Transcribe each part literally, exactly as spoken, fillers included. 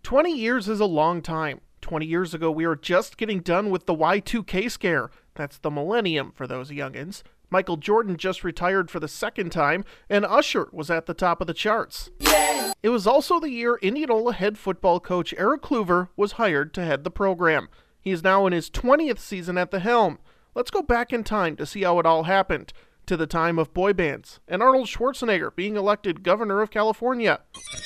twenty years is a long time. twenty years ago, we were just getting done with the Y two K scare. That's the millennium for those youngins. Michael Jordan just retired for the second time, and Usher was at the top of the charts. Yeah. It was also the year Indianola head football coach Eric Kluver was hired to head the program. He is now in his twentieth season at the helm. Let's go back in time to see how it all happened, to the time of boy bands and Arnold Schwarzenegger being elected governor of California.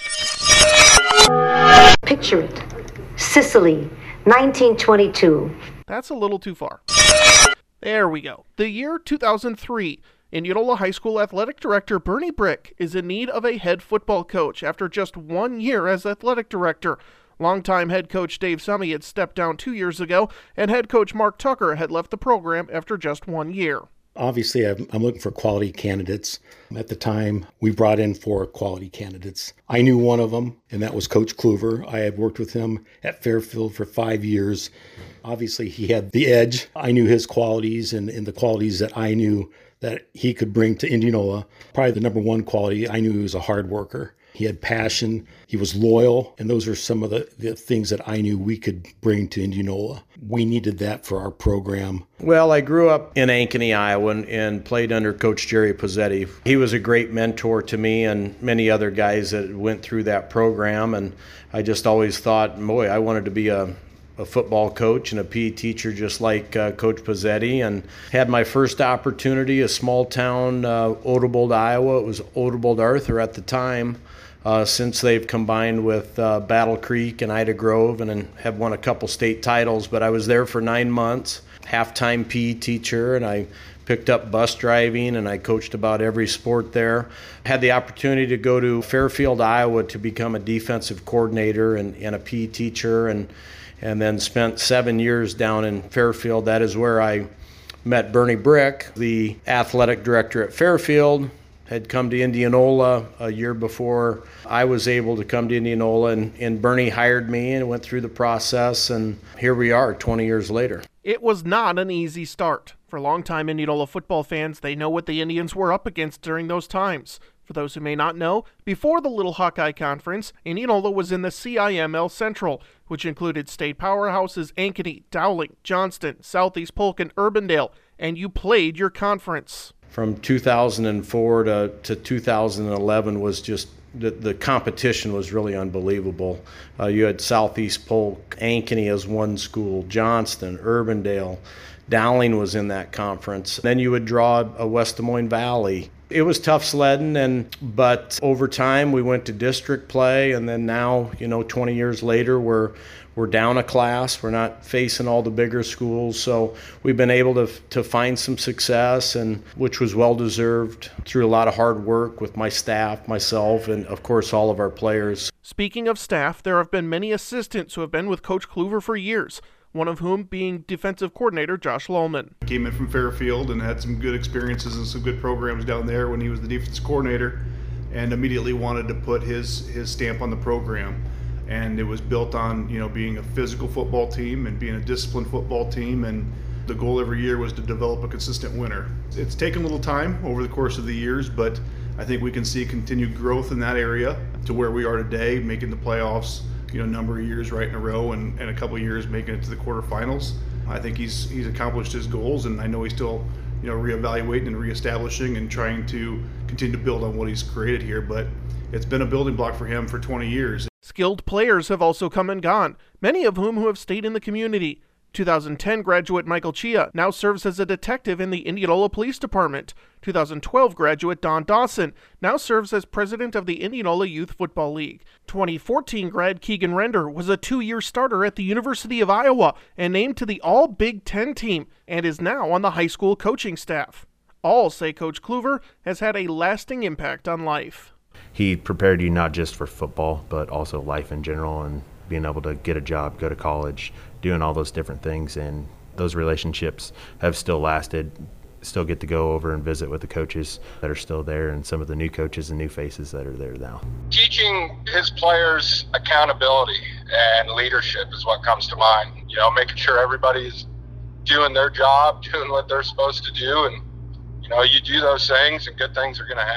Picture it. Sicily, nineteen twenty-two. That's a little too far. There we go. The year two thousand three. Indianola High School athletic director Bernie Brick is in need of a head football coach after just one year as athletic director. Longtime head coach Dave Summey had stepped down two years ago, and head coach Mark Tucker had left the program after just one year. Obviously, I'm looking for quality candidates. At the time, we brought in four quality candidates. I knew one of them, and that was Coach Kluver. I had worked with him at Fairfield for five years. Obviously, he had the edge. I knew his qualities and, and the qualities that I knew that he could bring to Indianola. Probably the number one quality, I knew he was a hard worker. He had passion, he was loyal, and those are some of the, the things that I knew we could bring to Indianola. We needed that for our program. Well, I grew up in Ankeny, Iowa, and played under Coach Jerry Pozzetti. He was a great mentor to me and many other guys that went through that program, and I just always thought, boy, I wanted to be a a football coach and a P E teacher just like uh, Coach Pozzetti, and had my first opportunity, a small town, uh, Odebolt, Iowa. It was Odebolt Arthur at the time. Uh, since they've combined with uh, Battle Creek and Ida Grove and, and have won a couple state titles. But I was there for nine months, half-time P E teacher, and I picked up bus driving, and I coached about every sport there. Had the opportunity to go to Fairfield, Iowa to become a defensive coordinator and, and a P E teacher, and, and then spent seven years down in Fairfield. That is where I met Bernie Brick, the athletic director at Fairfield. Had come to Indianola a year before I was able to come to Indianola, and, and Bernie hired me and went through the process, and here we are twenty years later. It was not an easy start. For longtime Indianola football fans, they know what the Indians were up against during those times. For those who may not know, before the Little Hawkeye Conference, Indianola was in the C I M L Central, which included state powerhouses Ankeny, Dowling, Johnston, Southeast Polk, and Urbandale, and you played your conference. From two thousand four to, to two thousand eleven was just, the, the competition was really unbelievable. Uh, you had Southeast Polk, Ankeny as one school, Johnston, Urbandale, Dowling was in that conference. Then you would draw a West Des Moines Valley. It was tough sledding, and but over time we went to district play, and then now, you know, twenty years later, we're we're down a class. We're not facing all the bigger schools, so we've been able to to find some success, and which was well deserved through a lot of hard work with my staff, myself, and of course all of our players. Speaking of staff, there have been many assistants who have been with Coach Kluver for years, one of whom being defensive coordinator Josh Lohman. Came in from Fairfield and had some good experiences and some good programs down there when he was the defensive coordinator, and immediately wanted to put his his stamp on the program. And it was built on, you know, being a physical football team and being a disciplined football team, and the goal every year was to develop a consistent winner. It's taken a little time over the course of the years, but I think we can see continued growth in that area to where we are today, making the playoffs, you know, a number of years right in a row, and, and a couple of years making it to the quarterfinals. I think he's he's accomplished his goals, and I know he's still, you know, reevaluating and reestablishing and trying to continue to build on what he's created here. But it's been a building block for him for twenty years. Skilled players have also come and gone, many of whom who have stayed in the community. two thousand ten graduate Michael Chia now serves as a detective in the Indianola Police Department. two thousand twelve graduate Don Dawson now serves as president of the Indianola Youth Football League. twenty fourteen grad Keegan Render was a two-year starter at the University of Iowa and named to the All-Big Ten team, and is now on the high school coaching staff. All say Coach Kluver has had a lasting impact on life. He prepared you not just for football, but also life in general, and being able to get a job, go to college, doing all those different things. And those relationships have still lasted. Still get to go over and visit with the coaches that are still there, and some of the new coaches and new faces that are there now. Teaching his players accountability and leadership is what comes to mind. You know, making sure everybody's doing their job, doing what they're supposed to do, and, you know, you do those things and good things are going to happen.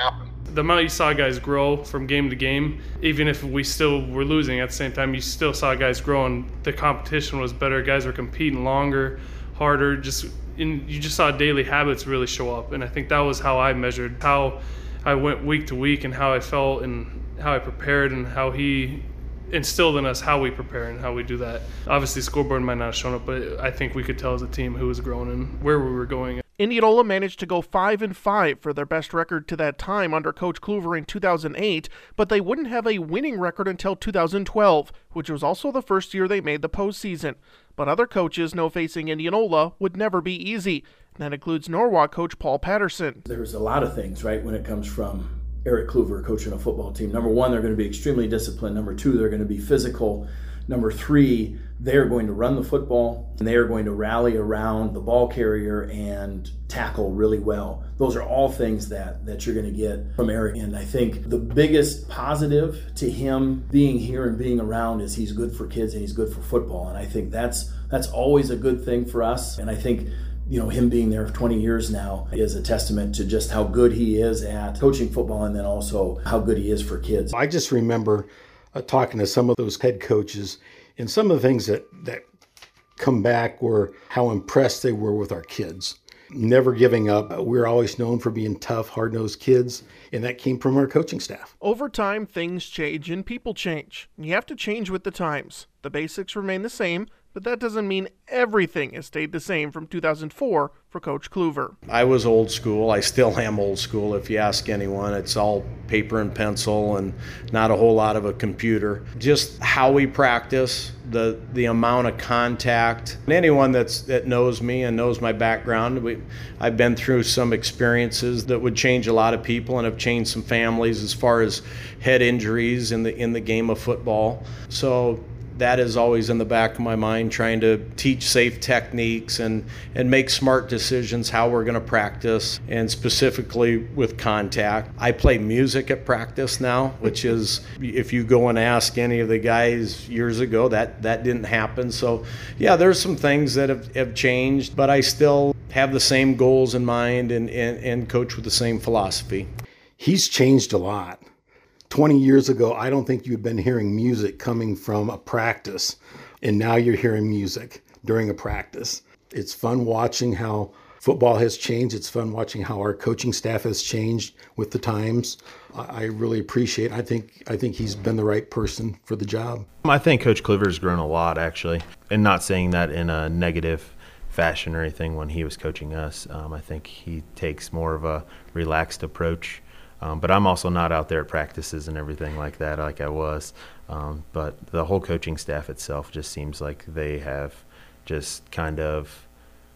The amount you saw guys grow from game to game, even if we still were losing at the same time, you still saw guys grow, and the competition was better. Guys were competing longer, harder. Just in, you just saw daily habits really show up, and I think that was how I measured how I went week to week and how I felt and how I prepared and how he instilled in us how we prepare and how we do that. Obviously, scoreboard might not have shown up, but I think we could tell as a team who was growing and where we were going. Indianola managed to go five and five for their best record to that time under Coach Kluver in two thousand eight, but they wouldn't have a winning record until two thousand twelve, which was also the first year they made the postseason. But other coaches know facing Indianola would never be easy. That includes Norwalk coach Paul Patterson. There's a lot of things, right, when it comes from Eric Kluver coaching a football team. Number one, they're going to be extremely disciplined. Number two, they're going to be physical. Number three, they are going to run the football, and they are going to rally around the ball carrier and tackle really well. Those are all things that, that you're going to get from Eric. And I think the biggest positive to him being here and being around is he's good for kids and he's good for football. And I think that's that's always a good thing for us. And I think, you know, him being there for twenty years now is a testament to just how good he is at coaching football, and then also how good he is for kids. I just remember uh, talking to some of those head coaches, and some of the things that, that come back were how impressed they were with our kids. Never giving up. We're always known for being tough, hard-nosed kids, and that came from our coaching staff. Over time, things change and people change. You have to change with the times. The basics remain the same, but that doesn't mean everything has stayed the same from two thousand four for Coach Kluver. I was old school. I still am old school. If you ask anyone, it's all paper and pencil and not a whole lot of a computer. Just how we practice, the the amount of contact. And anyone that's that knows me and knows my background, we, I've been through some experiences that would change a lot of people and have changed some families as far as head injuries in the in the game of football. So that is always in the back of my mind, trying to teach safe techniques and, and make smart decisions how we're going to practice, and specifically with contact. I play music at practice now, which is, if you go and ask any of the guys years ago, that, that didn't happen. So, yeah, there's some things that have, have changed, but I still have the same goals in mind and, and, and coach with the same philosophy. He's changed a lot. twenty years ago, I don't think you'd been hearing music coming from a practice, and now you're hearing music during a practice. It's fun watching how football has changed. It's fun watching how our coaching staff has changed with the times. I really appreciate it. I think I think he's been the right person for the job. I think Coach Kluver's grown a lot, actually, and not saying that in a negative fashion or anything when he was coaching us. Um, I think he takes more of a relaxed approach. Um, but I'm also not out there at practices and everything like that like I was. Um, but the whole coaching staff itself just seems like they have just kind of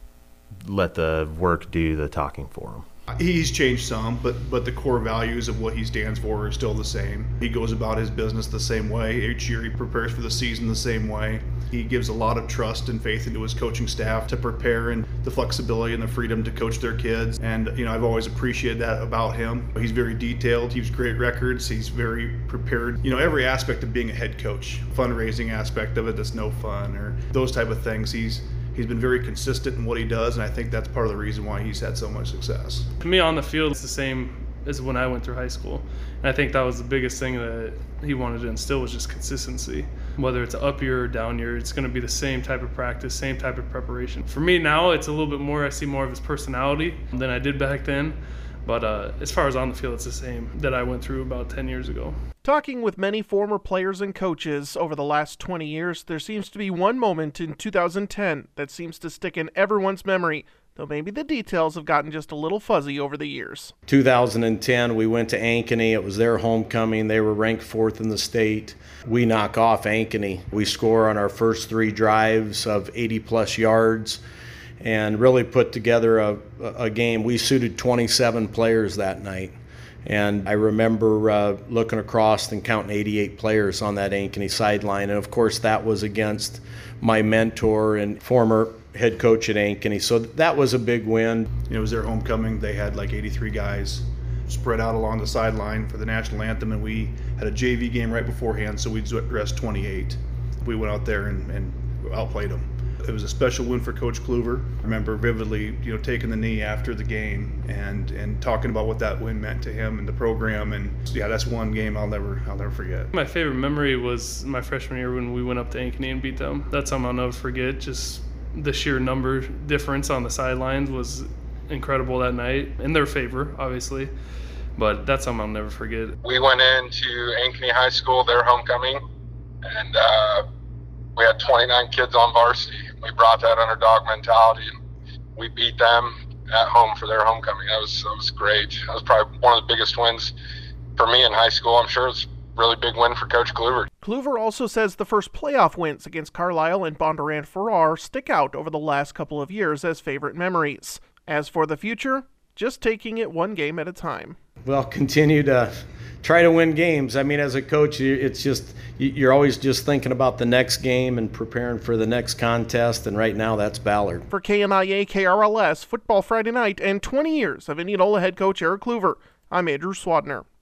let the work do the talking for them. He's changed some, but but the core values of what he stands for are still the same. He goes about his business the same way. Each year he prepares for the season the same way. He gives a lot of trust and faith into his coaching staff to prepare, and the flexibility and the freedom to coach their kids. And, you know, I've always appreciated that about him. He's very detailed. He has great records. He's very prepared. You know, every aspect of being a head coach, fundraising aspect of it that's no fun, or those type of things. He's He's been very consistent in what he does, and I think that's part of the reason why he's had so much success. To me, on the field, it's the same as when I went through high school. And I think that was the biggest thing that he wanted to instill, was just consistency. Whether it's up year or down year, it's going to be the same type of practice, same type of preparation. For me now, it's a little bit more, I see more of his personality than I did back then. But uh, as far as on the field, it's the same that I went through about ten years ago. Talking with many former players and coaches over the last twenty years, there seems to be one moment in two thousand ten that seems to stick in everyone's memory, though maybe the details have gotten just a little fuzzy over the years. two thousand ten, we went to Ankeny. It was their homecoming. They were ranked fourth in the state. We knock off Ankeny. We score on our first three drives of eighty plus yards, and really put together a, a game. We suited twenty-seven players that night. And I remember uh, looking across and counting eighty-eight players on that Ankeny sideline. And, of course, that was against my mentor and former head coach at Ankeny. So that was a big win. You know, it was their homecoming. They had like eighty-three guys spread out along the sideline for the national anthem, and we had a J V game right beforehand, so we dressed twenty-eight. We went out there and, and outplayed them. It was a special win for Coach Kluver. I remember vividly, you know, taking the knee after the game and, and talking about what that win meant to him and the program. And yeah, that's one game I'll never I'll never forget. My favorite memory was my freshman year when we went up to Ankeny and beat them. That's something I'll never forget. Just the sheer number difference on the sidelines was incredible that night, in their favor, obviously. But that's something I'll never forget. We went into Ankeny High School, their homecoming, and uh, we had twenty-nine kids on varsity. We brought that underdog mentality, and we beat them at home for their homecoming. That was that was great. That was probably one of the biggest wins for me in high school. I'm sure it's a really big win for Coach Kluver. Kluver also says the first playoff wins against Carlisle and Bondurant Farrar stick out over the last couple of years as favorite memories. As for the future, just taking it one game at a time. Well, continue to try to win games. I mean, as a coach, it's just you're always just thinking about the next game and preparing for the next contest, and right now that's Ballard. For K N I A K R L S Football Friday Night and twenty years of Indianola head coach Eric Kluver, I'm Andrew Swadner.